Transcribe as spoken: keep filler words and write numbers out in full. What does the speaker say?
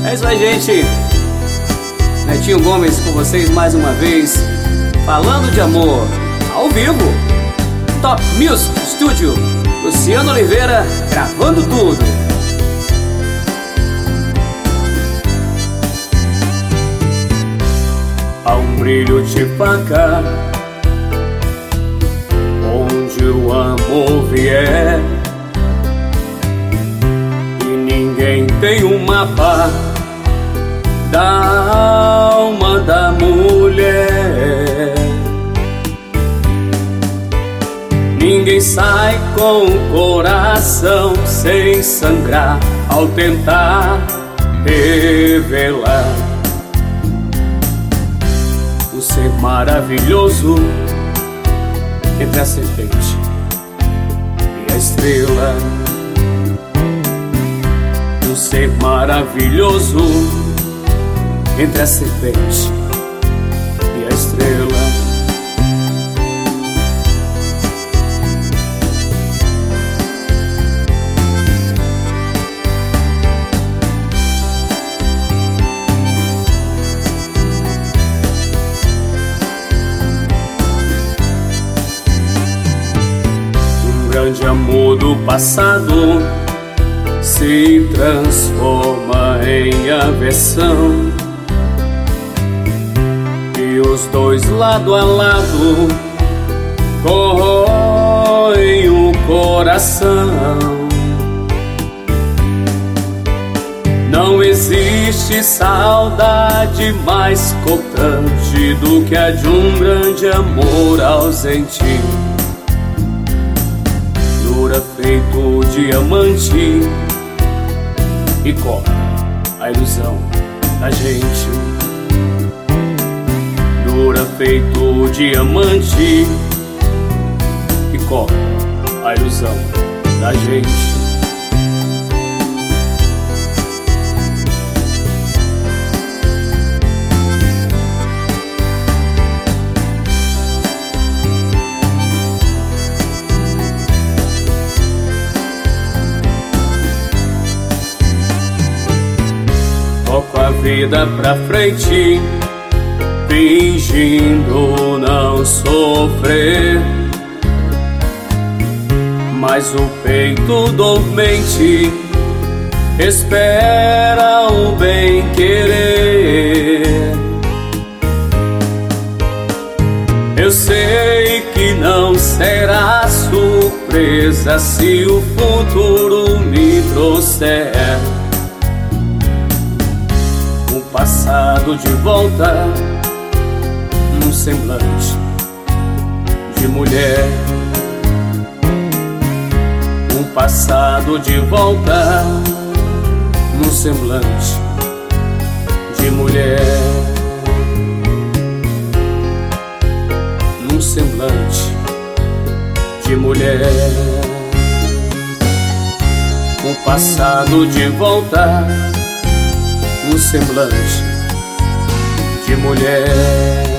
É isso aí, gente. Netinho Gomes com vocês mais uma vez, falando de amor, ao vivo. Top Music Studio, Luciano Oliveira gravando tudo. Há um brilho de faca onde o amor vier, e ninguém tem um mapa da alma da mulher. Ninguém sai com o coração sem sangrar ao tentar revelar o ser maravilhoso entre a serpente e a estrela. Um ser maravilhoso entre a serpente e a estrela. Um grande amor do passado se transforma em aversão, e os dois lado a lado corroem o coração. Não existe saudade mais cortante do que a de um grande amor ausente. Dura feito diamante e corta a ilusão da gente. Dura feito diamante e corta a ilusão da gente. Toco a vida pra frente, fingindo não sofrer, mas o peito dormente espera o bem querer. Eu sei que não será surpresa se o futuro me trouxer um passado de volta, num semblante de mulher. Um passado de volta, num semblante de mulher. Num semblante de mulher. Um passado de volta, num semblante de mulher.